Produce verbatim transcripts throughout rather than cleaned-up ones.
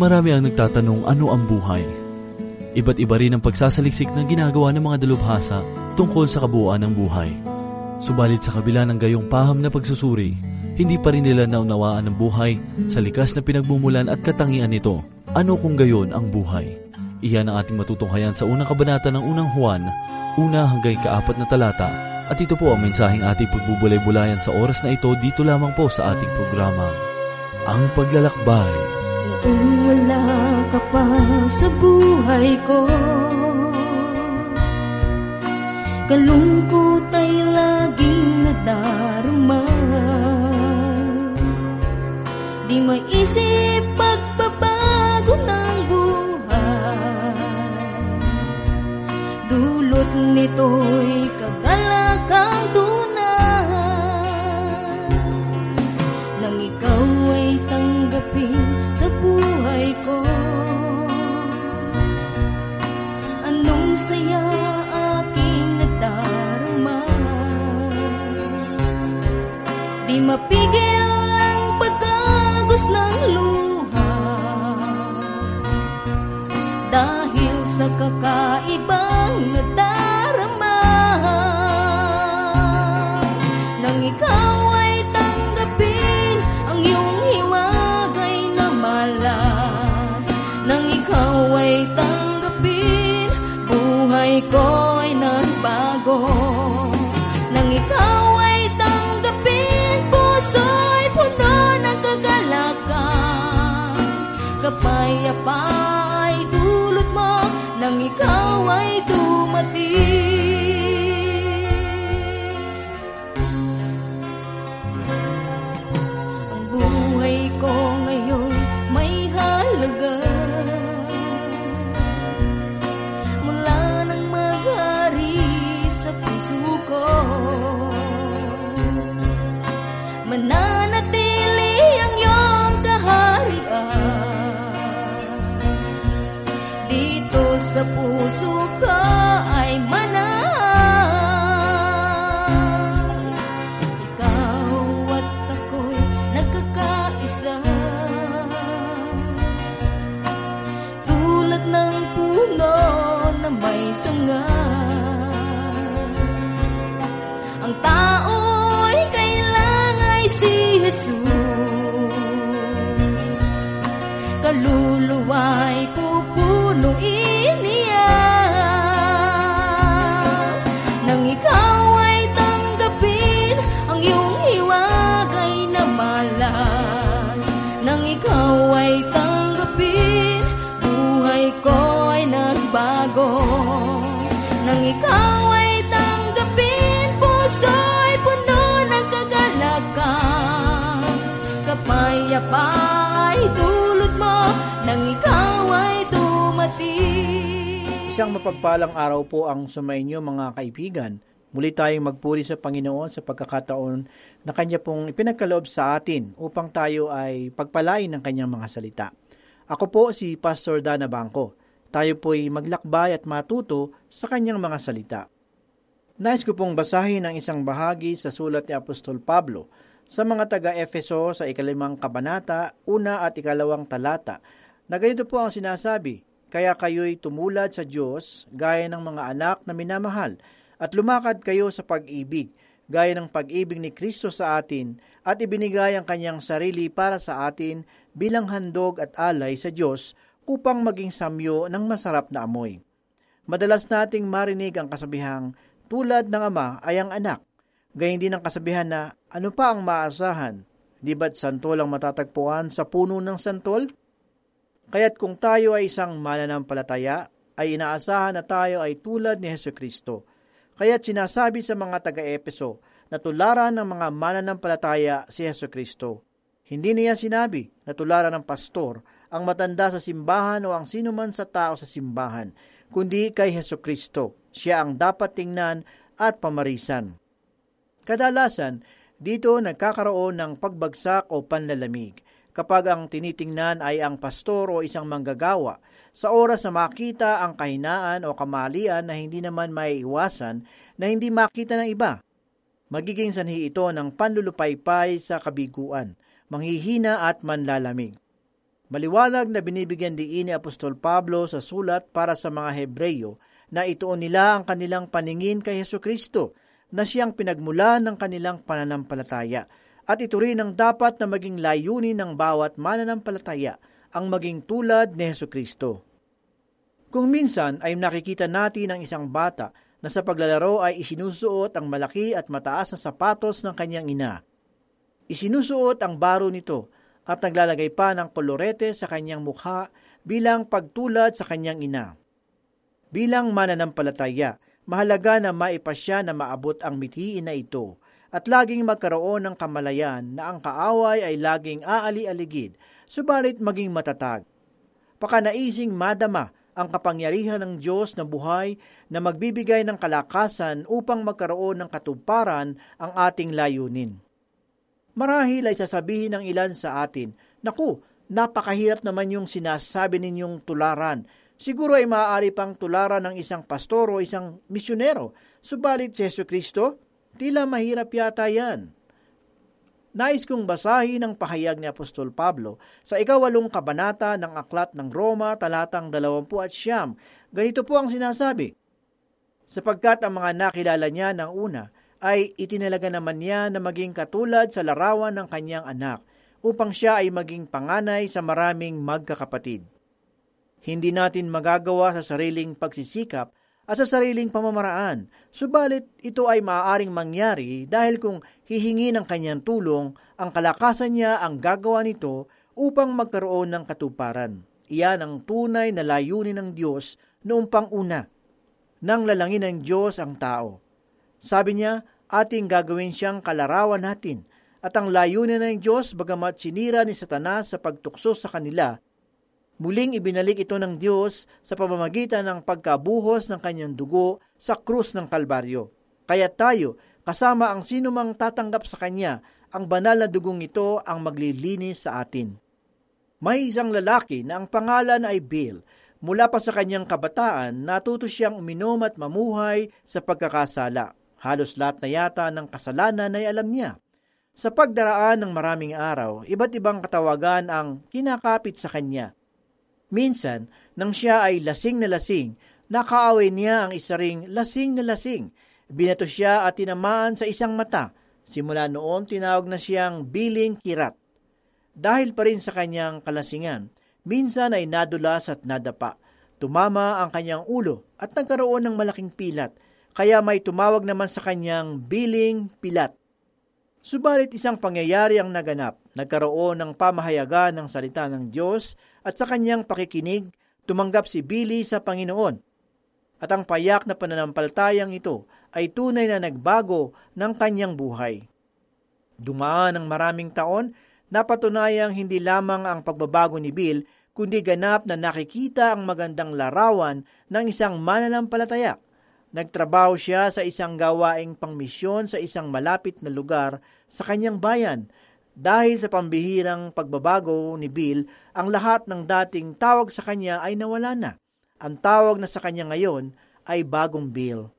Marami ang nagtatanong ano ang buhay. Iba't iba rin ang pagsasaliksik na ginagawa ng mga dalubhasa tungkol sa kabuuan ng buhay. Subalit sa kabila ng gayong paham na pagsusuri, hindi pa rin nila naunawaan ang buhay sa likas na pinagmumulan at katangian nito. Ano kung gayon ang buhay? Iyan ang ating matutunghayan sa unang kabanata ng unang Juan, una hanggang kaapat na talata. At ito po ang mensaheng ating pagbubulay-bulayan sa oras na ito dito lamang po sa ating programa, Ang Paglalakbay. Kung wala ka pa sa buhay ko, kalungkot ay laging nadarama. Di maisip pagbabago ng buhay, dulot nito'y kagalakang tunay. Nang ikaw ay tanggapin sa buhay ko, anong saya aking nadarama. Di mapigil ang pagkagos ng luha, dahil sa kakaibang nadarama. Nang ikaw ay tanggapin ang iyong hiwagay na malas, nang ikaw ay tanggapin, buhay ko ay nagbago. Nang ikaw ay tanggapin, puso'y puno ng kagalakan. Kapayapa ay dulot mo nang ikaw ay dumating. Ang buhay ko ngayon may halaga, mula nang maghari sa puso ko. Mananatili ang iyong kaharian, dito sa puso ko ay manahan. Ikaw at ako'y nagkakaisa, tulad ng puno na may sanga. Ang tao'y kailangan ay si Jesus, kaluluwa'y pupunuin niya. Nang ikaw ay tanggapin ang iyong hiwagay na malas, nang ikaw ay tanggapin, buhay ko ay nagbago. Nang ikaw ay tanggapin, puso'y puno ng kagalakan. Kapayapa ay dulot mo nang ikaw ay dumating. Isang mapagpalang araw po ang sumainyo mga kaibigan. Muli tayong magpuri sa Panginoon sa pagkakataon na Kanya pong ipinagkaloob sa atin upang tayo ay pagpalain ng Kanyang mga salita. Ako po si Pastor Dana Bangko. Tayo po'y maglakbay at matuto sa Kanyang mga salita. Nais ko pong basahin ang isang bahagi sa sulat ni Apostol Pablo sa mga taga-Efeso sa ikalimang kabanata, una at ikalawang talata, na ganito po ang sinasabi, kaya kayo'y tumulad sa Diyos gaya ng mga anak na minamahal, at lumakad kayo sa pag-ibig, gaya ng pag-ibig ni Kristo sa atin, at ibinigay ang Kanyang sarili para sa atin bilang handog at alay sa Diyos upang maging samyo ng masarap na amoy. Madalas nating marinig ang kasabihang, tulad ng ama ay ang anak. Gayun din ang kasabihan na, ano pa ang maasahan? Di ba't santol ang matatagpuan sa puno ng santol? Kaya't kung tayo ay isang mananampalataya, ay inaasahan na tayo ay tulad ni Hesukristo. Kaya't sinasabi sa mga taga-Epeso na tularan ng mga mananampalataya si Hesukristo. Hindi niya sinabi na tularan ng pastor, ang matanda sa simbahan o ang sinuman sa tao sa simbahan, kundi kay Hesukristo. Siya ang dapat tingnan at pamarisan. Kadalasan, dito nagkakaroon ng pagbagsak o panlalamig kapag ang tinitingnan ay ang pastor o isang manggagawa sa oras na makita ang kahinaan o kamalian na hindi naman maiiwasan na hindi makita ng iba. Magiging sanhi ito ng panlulupaypay sa kabiguan, manghihina at manlalamig. Maliwanag na binibigyan diin ni Apostol Pablo sa sulat para sa mga Hebreyo na ituon nila ang kanilang paningin kay Hesukristo na siyang pinagmulan ng kanilang pananampalataya. At ito rin ang dapat na maging layunin ng bawat mananampalataya, ang maging tulad ni Hesukristo. Kung minsan ay nakikita natin ang isang bata na sa paglalaro ay isinusuot ang malaki at mataas na sapatos ng kanyang ina. Isinusuot ang baro nito at naglalagay pa ng kolorete sa kanyang mukha bilang pagtulad sa kanyang ina. Bilang mananampalataya, mahalaga na maipasya na maabot ang mithiin na ito at laging magkaroon ng kamalayan na ang kaaway ay laging aali-aligid, subalit maging matatag. Pakanaising madama ang kapangyarihan ng Diyos na buhay na magbibigay ng kalakasan upang magkaroon ng katuparan ang ating layunin. Marahil ay sasabihin ng ilan sa atin, "Naku, napakahirap naman yung sinasabi ninyong tularan. Siguro ay maaari pang tularan ng isang pastor o isang misyonero, subalit si Hesukristo, tila mahirap yata yan." Nais kong basahin ang pahayag ni Apostol Pablo sa ikawalong kabanata ng Aklat ng Roma, talatang dalawampu at siyam. Ganito po ang sinasabi, "Sapagkat ang mga nakilala niya ng una ay itinalaga naman niya na maging katulad sa larawan ng kanyang anak, upang siya ay maging panganay sa maraming magkakapatid." Hindi natin magagawa sa sariling pagsisikap at sa sariling pamamaraan, subalit ito ay maaaring mangyari dahil kung hihingi ng kanyang tulong, ang kalakasan niya ang gagawa nito upang magkaroon ng katuparan. Iyan ang tunay na layunin ng Diyos noong panguna, nang lalangin ng Diyos ang tao. Sabi niya, ating gagawin siyang kalarawan natin, at ang layunin ng Diyos, bagamat sinira ni Satanas sa pagtukso sa kanila, muling ibinalik ito ng Diyos sa pamamagitan ng pagkabuhos ng kanyang dugo sa krus ng Kalbaryo. Kaya tayo, kasama ang sinumang tatanggap sa kanya, ang banal na dugong ito ang maglilinis sa atin. May isang lalaki na ang pangalan ay Bill. Mula pa sa kanyang kabataan, natuto siyang uminom at mamuhay sa pagkakasala. Halos lahat na yata ng kasalanan ay alam niya. Sa pagdaraan ng maraming araw, iba't ibang katawagan ang kinakapit sa kanya. Minsan, nang siya ay lasing na lasing, nakaaway niya ang isa ring lasing na lasing. Binato siya at tinamaan sa isang mata. Simula noon, tinawag na siyang Biling Kirat. Dahil pa rin sa kanyang kalasingan, minsan ay nadulas at nadapa. Tumama ang kanyang ulo at nagkaroon ng malaking pilat, kaya may tumawag naman sa kanyang Biling Pilat. Subalit isang pangyayari ang naganap, nagkaroon ng pamahayagan ng salita ng Diyos at sa kanyang pakikinig, tumanggap si Billy sa Panginoon. At ang payak na pananampalatayang ito ay tunay na nagbago ng kanyang buhay. Dumaan ang maraming taon, napatunayang hindi lamang ang pagbabago ni Bill, kundi ganap na nakikita ang magandang larawan ng isang mananampalataya. Nagtrabaho siya sa isang gawaing pangmisyon sa isang malapit na lugar sa kanyang bayan. Dahil sa pambihirang pagbabago ni Bill, ang lahat ng dating tawag sa kanya ay nawala na. Ang tawag na sa kanya ngayon ay Bagong Bill.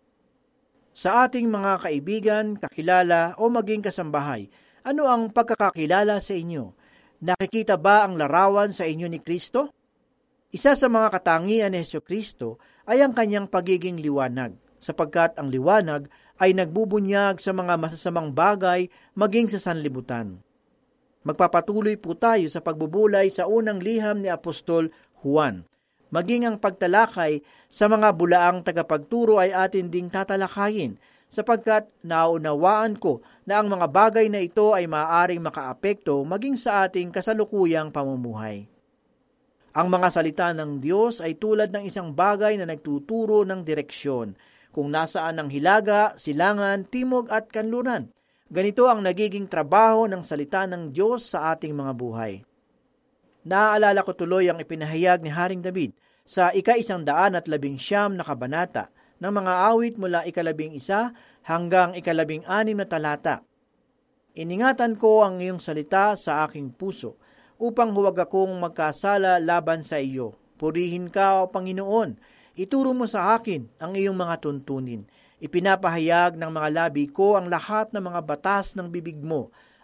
Sa ating mga kaibigan, kakilala o maging kasambahay, ano ang pagkakakilala sa inyo? Nakikita ba ang larawan sa inyo ni Kristo? Isa sa mga katangian ni Hesukristo ay ang kanyang pagiging liwanag, sapagkat ang liwanag ay nagbubunyag sa mga masasamang bagay maging sa sanlibutan. Magpapatuloy po tayo sa pagbubulay sa unang liham ni Apostol Juan. Maging ang pagtalakay sa mga bulaang tagapagturo ay atin ding tatalakayin, sapagkat naunawaan ko na ang mga bagay na ito ay maaaring makaapekto maging sa ating kasalukuyang pamumuhay. Ang mga salita ng Diyos ay tulad ng isang bagay na nagtuturo ng direksyon, kung nasaan ang hilaga, silangan, timog at kanluran. Ganito ang nagiging trabaho ng salita ng Diyos sa ating mga buhay. Naaalala ko tuloy ang ipinahayag ni Haring David sa ika-isang daan at labing siyam na kabanata ng mga awit mula ikalabing isa hanggang ikalabing anim na talata. Iningatan ko ang iyong salita sa aking puso, upang huwag akong magkasala laban sa iyo. Purihin ka, O Panginoon. Ituro mo sa akin ang iyong mga tuntunin. Ipinapahayag ng mga labi ko ang lahat ng mga batas ng bibig mo.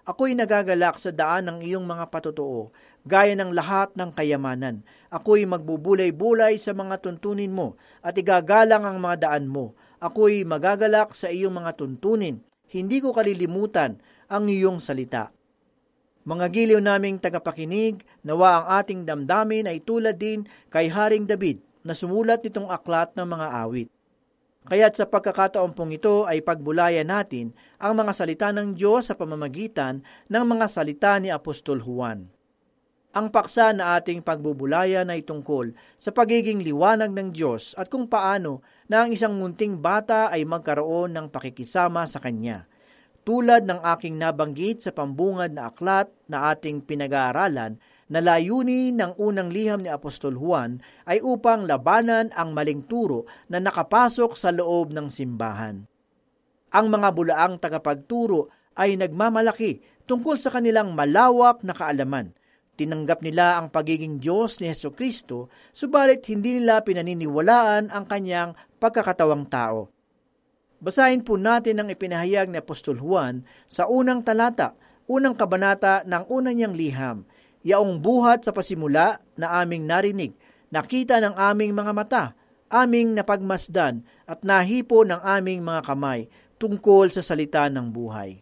Ako'y nagagalak sa daan ng iyong mga patotoo, gaya ng lahat ng kayamanan. Ako'y magbubulay-bulay sa mga tuntunin mo, at igagalang ang mga daan mo. Ako'y magagalak sa iyong mga tuntunin, hindi ko kalilimutan ang iyong salita. Mga giliw naming tagapakinig, nawa ang ating damdamin ay tulad din kay Haring David na sumulat nitong aklat ng mga awit. Kaya't sa pagkakataon pong ito ay pagbulayan natin ang mga salita ng Diyos sa pamamagitan ng mga salita ni Apostol Juan. Ang paksa na ating pagbubulayan ay tungkol sa pagiging liwanag ng Diyos at kung paano na ang isang munting bata ay magkaroon ng pakikisama sa Kanya. Tulad ng aking nabanggit sa pambungad na aklat na ating pinag-aaralan, na layunin ng unang liham ni Apostol Juan ay upang labanan ang maling turo na nakapasok sa loob ng simbahan. Ang mga bulaang tagapagturo ay nagmamalaki tungkol sa kanilang malawak na kaalaman. Tinanggap nila ang pagiging Diyos ni Hesukristo, subalit hindi nila pinaniniwalaan ang kanyang pagkakatawang tao. Basahin po natin ang ipinahayag ni Apostol Juan sa unang talata, unang kabanata ng unang niyang liham. Yaong buhat sa pasimula na aming narinig, nakita ng aming mga mata, aming napagmasdan at nahipo ng aming mga kamay tungkol sa salita ng buhay.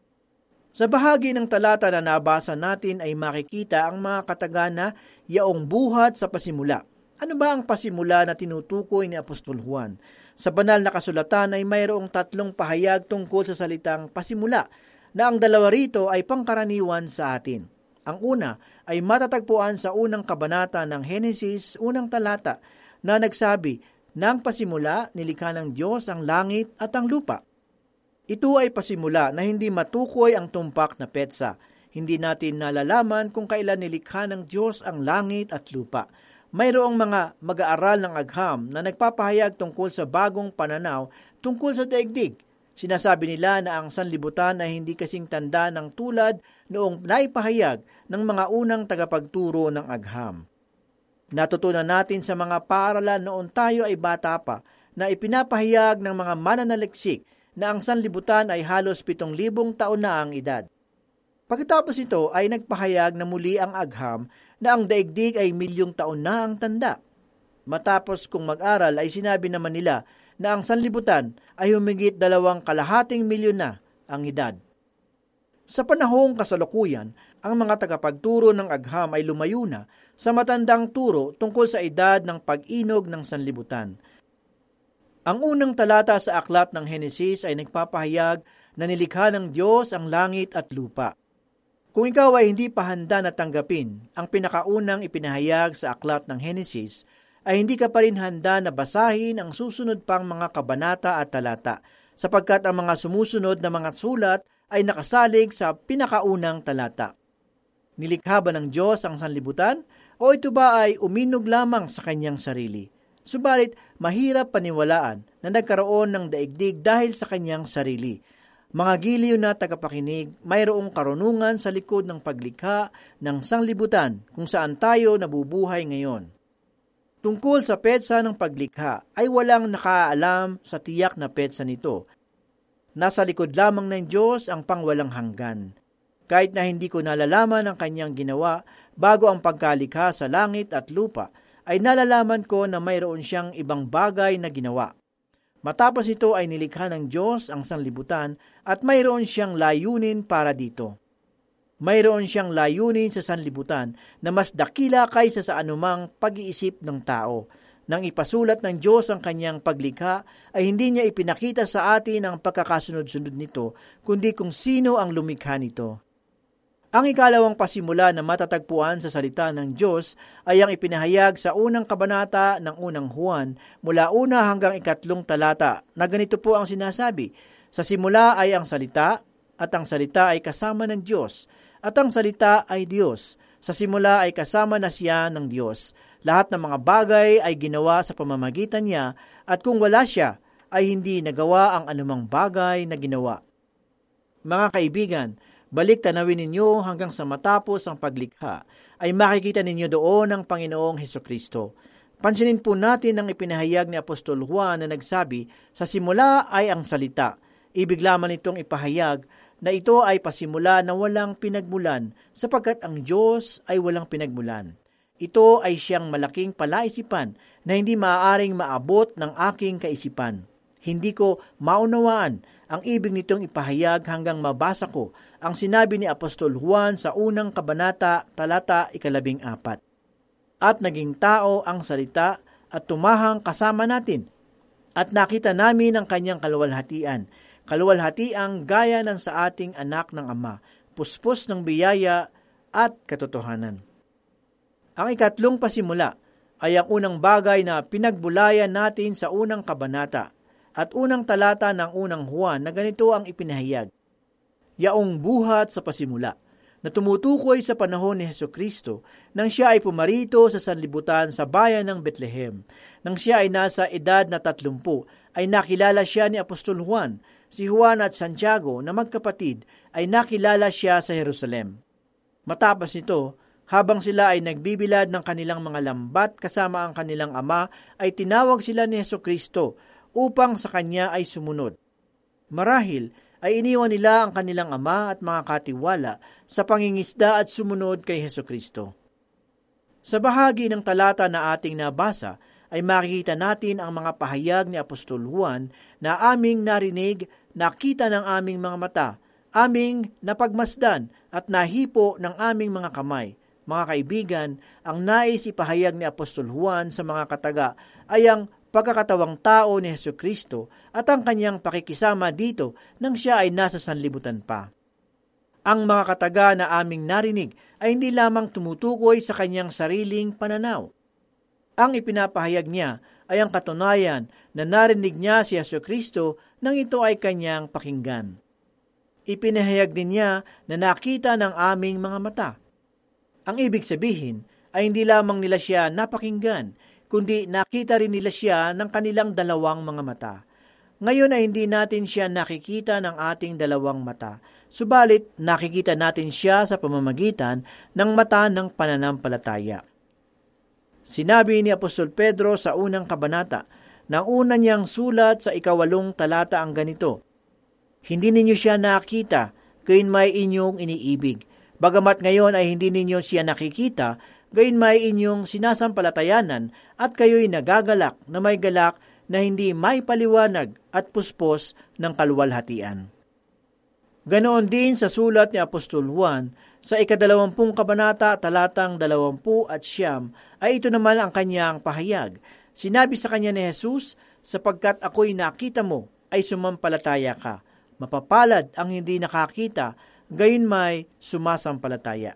Sa bahagi ng talata na nabasa natin ay makikita ang mga katagana yaong buhat sa pasimula. Ano ba ang pasimula na tinutukoy ni Apostol Juan? Sa banal na kasulatan ay mayroong tatlong pahayag tungkol sa salitang pasimula na ang dalawa rito ay pangkaraniwan sa atin. Ang una ay matatagpuan sa unang kabanata ng Henesis, unang talata, na nagsabi, "Nang pasimula, nilikha ng Diyos ang langit at ang lupa." Ito ay pasimula na hindi matukoy ang tumpak na petsa. Hindi natin nalalaman kung kailan nilikha ng Diyos ang langit at lupa. Mayroong mga mag-aaral ng agham na nagpapahayag tungkol sa bagong pananaw tungkol sa daigdig. Sinasabi nila na ang sanlibutan ay hindi kasing tanda ng tulad noong naipahayag ng mga unang tagapagturo ng agham. Natutunan natin sa mga paaralan noon tayo ay bata pa na ipinapahayag ng mga mananaliksik na ang sanlibutan ay halos pitong libong taon na ang edad. Pagkatapos ito ay nagpahayag na muli ang agham na ang daigdig ay milyong taon na ang tanda. Matapos kung mag-aral ay sinabi naman nila na ang sanlibutan ay humigit dalawang kalahating milyon na ang edad. Sa panahong kasalukuyan, ang mga tagapagturo ng agham ay lumayo na sa matandang turo tungkol sa edad ng pag-inog ng sanlibutan. Ang unang talata sa aklat ng Henesis ay nagpapahayag na nilikha ng Diyos ang langit at lupa. Kung ikaw ay hindi pa handa na tanggapin ang pinakaunang ipinahayag sa aklat ng Henesis, ay hindi ka pa rin handa na basahin ang susunod pang mga kabanata at talata, sapagkat ang mga sumusunod na mga sulat ay nakasalig sa pinakaunang talata. Nilikha ba ng Diyos ang sanlibutan, o ito ba ay uminog lamang sa kanyang sarili? Subalit, mahirap paniwalaan na nagkaroon ng daigdig dahil sa kanyang sarili. Mga giliw na tagapakinig, mayroong karunungan sa likod ng paglikha ng sanglibutan kung saan tayo nabubuhay ngayon. Tungkol sa petsa ng paglikha ay walang nakaalam sa tiyak na petsa nito. Nasa likod lamang ng Diyos ang pangwalang hanggan. Kahit na hindi ko nalalaman ang kanyang ginawa bago ang pagkalikha sa langit at lupa, ay nalalaman ko na mayroon siyang ibang bagay na ginawa. Matapos ito ay nilikha ng Diyos ang sanlibutan at mayroon siyang layunin para dito. Mayroon siyang layunin sa sanlibutan na mas dakila kaysa sa anumang pag-iisip ng tao. Nang ipasulat ng Diyos ang kanyang paglikha, ay hindi niya ipinakita sa atin ang pagkakasunod-sunod nito, kundi kung sino ang lumikha nito. Ang ikalawang pasimula na matatagpuan sa salita ng Diyos ay ang ipinahayag sa unang kabanata ng unang Juan mula una hanggang ikatlong talata na ganito po ang sinasabi, "Sa simula ay ang salita, at ang salita ay kasama ng Diyos, at ang salita ay Diyos. Sa simula ay kasama na siya ng Diyos. Lahat ng mga bagay ay ginawa sa pamamagitan niya, at kung wala siya, ay hindi nagawa ang anumang bagay na ginawa." Mga kaibigan, balik tanawin ninyo hanggang sa matapos ang paglikha, ay makikita ninyo doon ang Panginoong Hesukristo. Pansinin po natin ang ipinahayag ni Apostol Juan na nagsabi, "Sa simula ay ang salita." Ibig lamang itong ipahayag na ito ay pasimula na walang pinagmulan sapagkat ang Diyos ay walang pinagmulan. Ito ay siyang malaking palaisipan na hindi maaaring maabot ng aking kaisipan. Hindi ko maunawaan ang ibig nitong ipahayag hanggang mabasa ko ang sinabi ni Apostol Juan sa unang kabanata, talata ikalabing apat. At naging tao ang salita at tumahang kasama natin. At nakita namin ang kanyang kaluwalhatian, kaluwalhatiang gaya ng sa ating anak ng Ama, puspos ng biyaya at katotohanan. Ang ikatlong pasimula ay ang unang bagay na pinagbulayan natin sa unang kabanata at unang talata ng unang Juan na ganito ang ipinahayag. Yaong buhat sa pasimula, na tumutukoy sa panahon ni Hesukristo nang siya ay pumarito sa sanlibutan sa bayan ng Bethlehem. Nang siya ay nasa edad na tatlumpu, ay nakilala siya ni Apostol Juan. Si Juan at Santiago na magkapatid ay nakilala siya sa Jerusalem. Matapos nito, habang sila ay nagbibilad ng kanilang mga lambat kasama ang kanilang ama, ay tinawag sila ni Hesukristo upang sa kanya ay sumunod. Marahil ay iniwan nila ang kanilang ama at mga katiwala sa pangingisda at sumunod kay Hesukristo. Sa bahagi ng talata na ating nabasa, ay makikita natin ang mga pahayag ni Apostol Juan na aming narinig, nakita ng aming mga mata, aming napagmasdan at nahipo ng aming mga kamay. Mga kaibigan, ang nais ipahayag ni Apostol Juan sa mga kataga ay ang pagkakatawang tao ni Hesukristo at ang kanyang pakikisama dito nang siya ay nasa sanlibutan pa. Ang mga kataga na aming narinig ay hindi lamang tumutukoy sa kanyang sariling pananaw. Ang ipinapahayag niya ay ang katunayan na narinig niya si Hesukristo nang ito ay kanyang pakinggan. Ipinahayag din niya na nakita ng aming mga mata. Ang ibig sabihin ay hindi lamang nila siya napakinggan, kundi nakita rin nila siya ng kanilang dalawang mga mata. Ngayon ay hindi natin siya nakikita ng ating dalawang mata, subalit nakikita natin siya sa pamamagitan ng mata ng pananampalataya. Sinabi ni Apostol Pedro sa unang kabanata, na una niyang sulat sa ikawalong talata ang ganito, hindi ninyo siya nakita, gayon may inyong iniibig. Bagamat ngayon ay hindi ninyo siya nakikita, gayon may inyong sinasampalatayanan at kayo'y nagagalak na may galak na hindi may paliwanag at puspos ng kaluwalhatian. Ganoon din sa sulat ni Apostol Juan, sa ikadalawampung kabanata talatang dalawampu at siyam, ay ito naman ang kanyang pahayag. Sinabi sa kanya ni Jesus, sapagkat ako'y nakita mo, ay sumampalataya ka. Mapapalad ang hindi nakakita, gayon may sumasampalataya.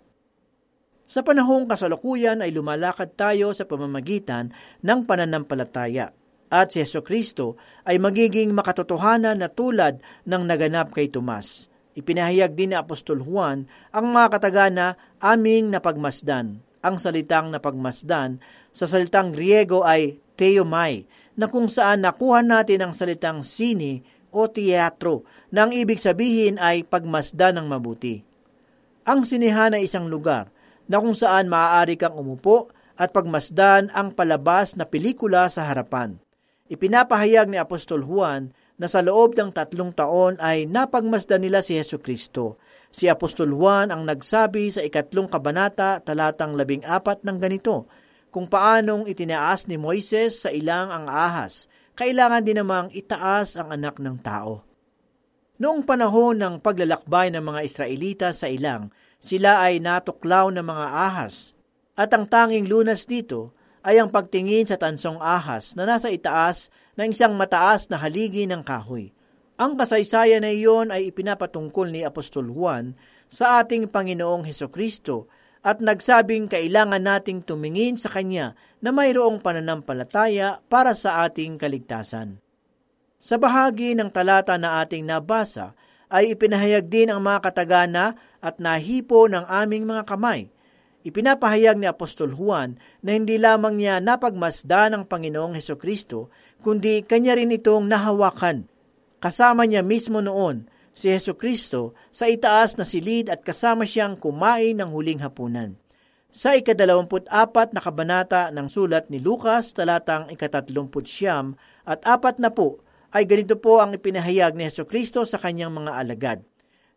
Sa panahong kasalukuyan ay lumalakad tayo sa pamamagitan ng pananampalataya at si Hesukristo ay magiging makatotohanan na tulad ng naganap kay Tomas. Ipinahayag din ni Apostol Juan ang mga kataga na aming napagmasdan. Ang salitang napagmasdan sa salitang Griego ay theomai, na kung saan nakuha natin ang salitang sine o teatro, na ang ibig sabihin ay pagmasdan ng mabuti. Ang sinehan ay isang lugar na kung saan maaari kang umupo at pagmasdan ang palabas na pelikula sa harapan. Ipinapahayag ni Apostol Juan na sa loob ng tatlong taon ay napagmasdan nila si Hesukristo. Si Apostol Juan ang nagsabi sa ikatlong kabanata talatang labing apat ng ganito, kung paanong itinaas ni Moises sa ilang ang ahas, kailangan din namang itaas ang anak ng tao. Noong panahon ng paglalakbay ng mga Israelita sa ilang, sila ay natuklaw ng mga ahas, at ang tanging lunas dito ay ang pagtingin sa tansong ahas na nasa itaas ng isang mataas na haligi ng kahoy. Ang kasaysayan na iyon ay ipinapatungkol ni Apostol Juan sa ating Panginoong Hesukristo at nagsabing kailangan nating tumingin sa Kanya na mayroong pananampalataya para sa ating kaligtasan. Sa bahagi ng talata na ating nabasa ay ipinahayag din ang mga katagana at nahipo ng aming mga kamay. Ipinapahayag ni Apostol Juan na hindi lamang niya napagmasdan ng Panginoong Hesukristo, kundi kanya rin itong nahawakan. Kasama niya mismo noon si Hesukristo sa itaas na silid at kasama siyang kumain ng huling hapunan. Sa ikadalawamput apat na kabanata ng sulat ni Lucas, talatang ikatatlumput siyam at apat na po, ay ganito po ang ipinahayag ni Hesukristo sa kanyang mga alagad.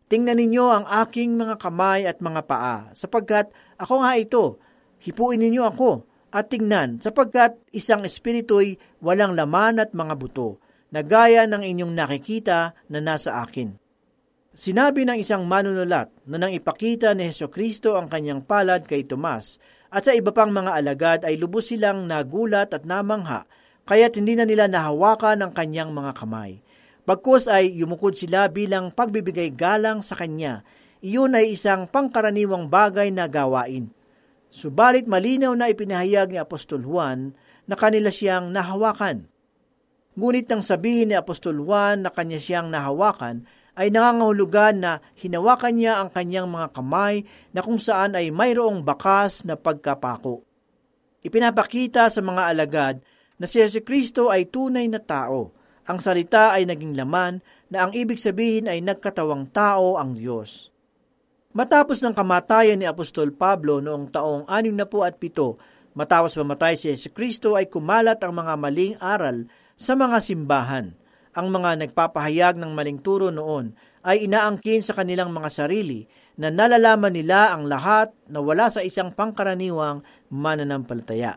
Tingnan ninyo ang aking mga kamay at mga paa, sapagkat ako nga ito. Hipuin ninyo ako at tingnan, sapagkat isang espiritu'y walang laman at mga buto, na gaya ng inyong nakikita na nasa akin. Sinabi ng isang manunulat na nang ipakita ni Hesukristo ang kanyang palad kay Tomas at sa iba pang mga alagad ay lubos silang nagulat at namangha, kaya't hindi na nila nahawakan ang kanyang mga kamay. Bagkus ay yumukod sila bilang pagbibigay galang sa kanya. Iyon ay isang pangkaraniwang bagay na gawain. Subalit malinaw na ipinahayag ni Apostol Juan na kanila siyang nahawakan. Ngunit nang sabihin ni Apostol Juan na kanya siyang nahawakan, ay nangangahulugan na hinawakan niya ang kanyang mga kamay na kung saan ay mayroong bakas na pagkapako. Ipinapakita sa mga alagad na si Jesucristo ay tunay na tao. Ang salita ay naging laman na ang ibig sabihin ay nagkatawang tao ang Diyos. Matapos ng kamatayan ni Apostol Pablo noong taong anim na po at pito, matapos mamatay si Jesucristo ay kumalat ang mga maling aral sa mga simbahan. Ang mga nagpapahayag ng maling turo noon ay inaangkin sa kanilang mga sarili na nalalaman nila ang lahat na wala sa isang pangkaraniwang mananampalataya.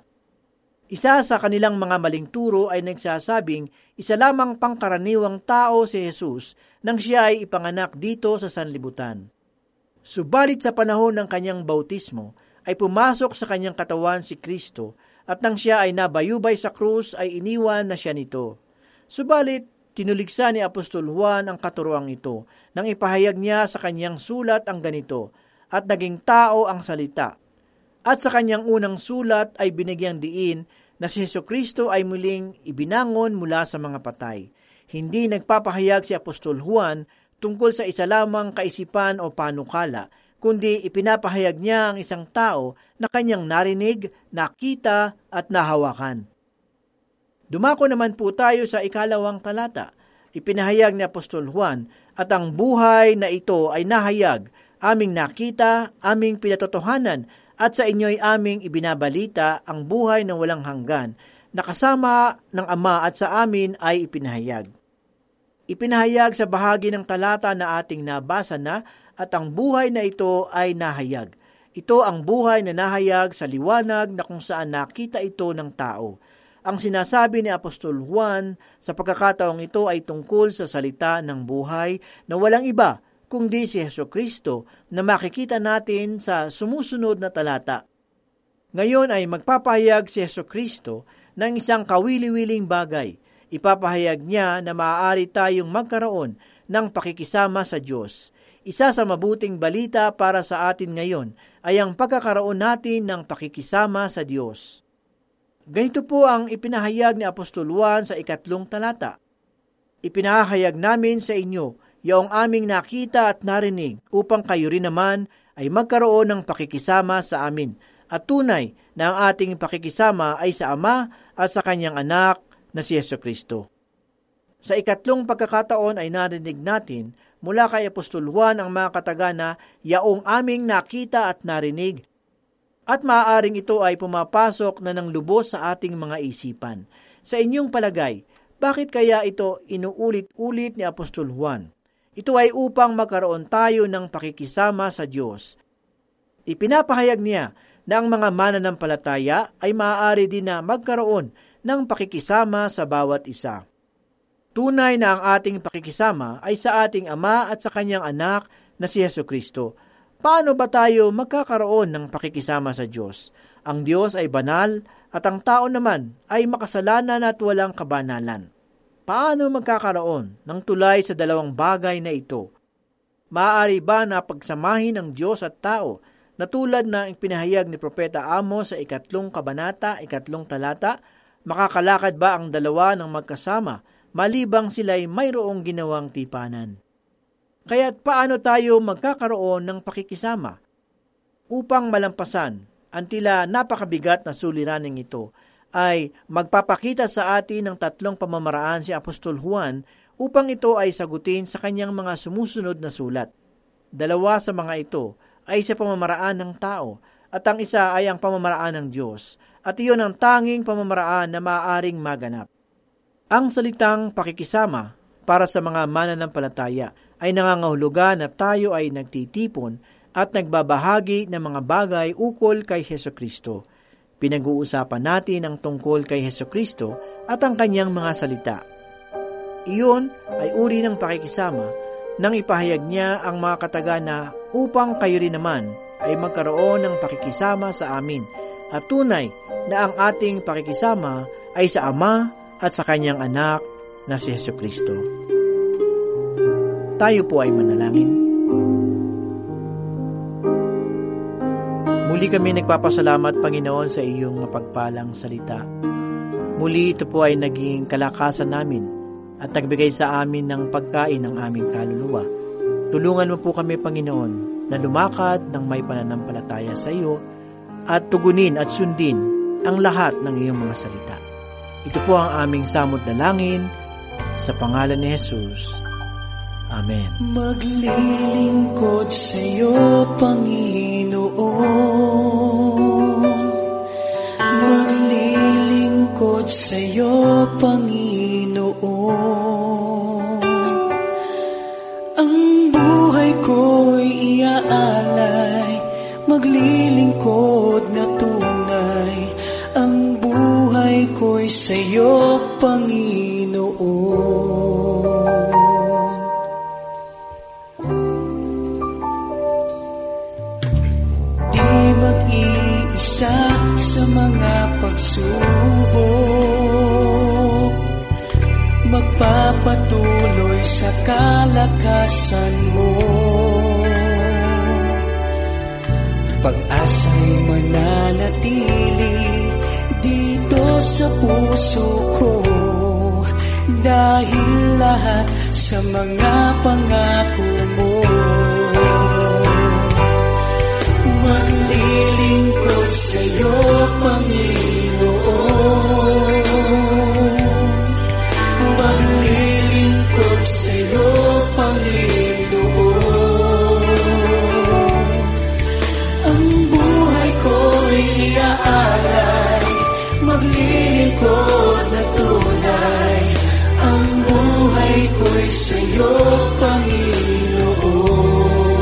Isa sa kanilang mga maling turo ay nagsasabing isa lamang pangkaraniwang tao si Jesus nang siya ay ipanganak dito sa sanlibutan. Subalit sa panahon ng kanyang bautismo ay pumasok sa kanyang katawan si Kristo at nang siya ay nabayubay sa krus ay iniwan na siya nito. Subalit tinuligsa ni Apostol Juan ang katuroang ito nang ipahayag niya sa kanyang sulat ang ganito, at naging tao ang salita. At sa kanyang unang sulat ay binigyang diin na si Jesucristo ay muling ibinangon mula sa mga patay. Hindi nagpapahayag si Apostol Juan tungkol sa isa lamang kaisipan o panukala, kundi ipinapahayag niya ang isang tao na kanyang narinig, nakita at nahawakan. Dumako naman po tayo sa ikalawang talata. Ipinahayag ni Apostol Juan, at ang buhay na ito ay nahayag, aming nakita, aming pinatotohanan, at sa inyo'y aming ibinabalita ang buhay na walang hanggan, na kasama ng Ama at sa amin ay ipinahayag. Ipinahayag sa bahagi ng talata na ating nabasa na, at ang buhay na ito ay nahayag. Ito ang buhay na nahayag sa liwanag na kung saan nakita ito ng tao. Ang sinasabi ni Apostol Juan sa pagkakataong ito ay tungkol sa salita ng buhay na walang iba kundi si Jesucristo na makikita natin sa sumusunod na talata. Ngayon ay magpapahayag si Jesucristo ng isang kawili-wiling bagay. Ipapahayag niya na maaari tayong magkaroon ng pakikisama sa Diyos. Isa sa mabuting balita para sa atin ngayon ay ang pagkakaroon natin ng pakikisama sa Diyos. Ganito po ang ipinahayag ni Apostol Juan sa ikatlong talata. Ipinahayag namin sa inyo yaong aming nakita at narinig upang kayo rin naman ay magkaroon ng pakikisama sa amin. At tunay na ang ating pakikisama ay sa Ama at sa Kanyang Anak na si Jesucristo. Sa ikatlong pagkakataon ay narinig natin mula kay Apostol Juan ang mga katagana yaong aming nakita at narinig. At maaaring ito ay pumapasok na ng lubos sa ating mga isipan. Sa inyong palagay, bakit kaya ito inuulit-ulit ni Apostol Juan? Ito ay upang magkaroon tayo ng pakikisama sa Diyos. Ipinapahayag niya na ang mga mananampalataya ay maaari din na magkaroon ng pakikisama sa bawat isa. Tunay na ang ating pakikisama ay sa ating Ama at sa Kanyang Anak na si Jesucristo. Paano ba tayo magkakaroon ng pakikisama sa Diyos? Ang Diyos ay banal at ang tao naman ay makasalanan at walang kabanalan. Paano magkakaroon ng tulay sa dalawang bagay na ito? Maaari ba na pagsamahin ng Diyos at tao na tulad ng ipinahayag ni Propeta Amos sa ikatlong kabanata, ikatlong talata? Makakalakad ba ang dalawa ng magkasama malibang sila'y mayroong ginawang tipanan? Kaya't paano tayo magkakaroon ng pakikisama? Upang malampasan ang tila napakabigat na suliraning ito, ay magpapakita sa atin ng tatlong pamamaraan si Apostol Juan upang ito ay sagutin sa kanyang mga sumusunod na sulat. Dalawa sa mga ito ay sa pamamaraan ng tao at ang isa ay ang pamamaraan ng Diyos at iyon ang tanging pamamaraan na maaaring maganap. Ang salitang pakikisama para sa mga mananampalataya ay nangangahulugan na tayo ay nagtitipon at nagbabahagi ng mga bagay ukol kay Hesukristo. Pinag-uusapan natin ang tungkol kay Hesukristo at ang kanyang mga salita. Iyon ay uri ng pakikisama nang ipahayag niya ang mga katagana upang kayo rin naman ay magkaroon ng pakikisama sa amin at tunay na ang ating pakikisama ay sa Ama at sa kanyang anak na si Hesukristo. Tayo po ay manalangin. Muli kami nagpapasalamat, Panginoon, sa iyong mapagpalang salita. Muli ito po ay naging kalakasan namin at nagbigay sa amin ng pagkain ng aming kaluluwa. Tulungan mo po kami, Panginoon, na lumakad ng may pananampalataya sa iyo at tugunin at sundin ang lahat ng iyong mga salita. Ito po ang aming samot dalangin sa pangalan ni Jesus. Amen. Maglilingkod sa iyo, Panginoon. Maglilingkod sa iyo, Panginoon. Ang buhay ko'y iaalay, maglilingkod na tunay. Ang buhay ko'y sa iyo, Panginoon. Mag-iisa sa mga pagsubok, magpapatuloy sa kalakasan mo. Pag-asa'y mananatili dito sa puso ko, dahil lahat sa mga pangako mo. Maglilingkod sa iyo, Panginoon. Maglilingkod sa iyo, Panginoon. Ang buhay ko'y iaalay, maglilingkod na tunay. Ang buhay ko'y sa iyo, Panginoon.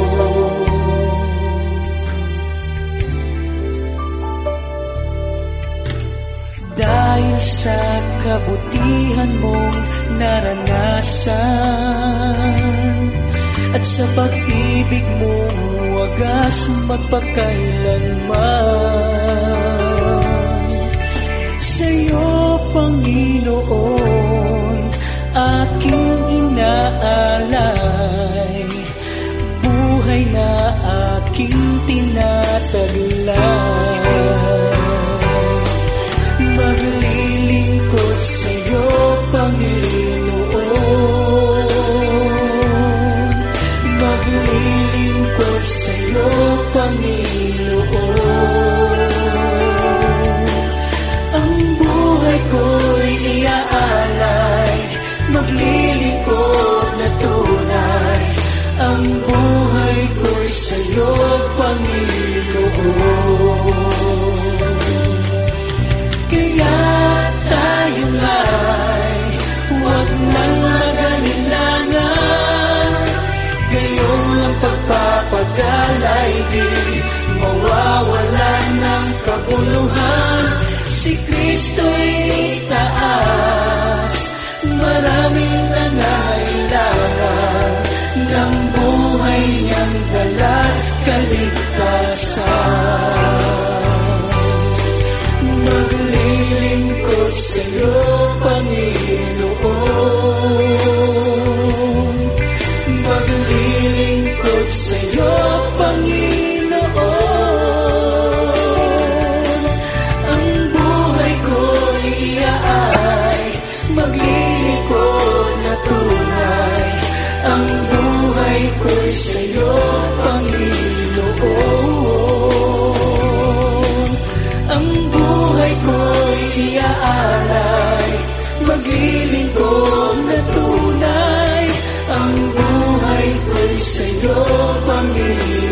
Dahil sa kabutihan mong naranasan at sa pag-ibig mong wagas magpakailanman, sa iyo, Panginoon, aking inaalay, buhay na aking tinataglay. Maglilingkod sa iyo, Panginoon. Maglilingkod sa iyo, Panginoon. Ang buhay ko'y iaalay, maglilingkod na tunay. Ang buhay ko'y sa iyo, Panginoon. Kaya tayo nga'y huwag nang mag-alilangan, gayong ang pagpapagalay di mawawalan ng kabuluhan. Si Kristo'y itaas, maraming nangailangan ng buhay niyang dalat kaligtasan. Maglilingkod sa iyo, Panginoon. Maglilingkod sa iyo, Panginoon. Ang buhay ko'y iaalay, maglilingkod na tunay. Ang buhay ko'y sa iyo, Panginoon. Ang buhay ko'y iaalay, maglilingkod na tunay. Ang buhay ko'y sa iyo, Panginoon.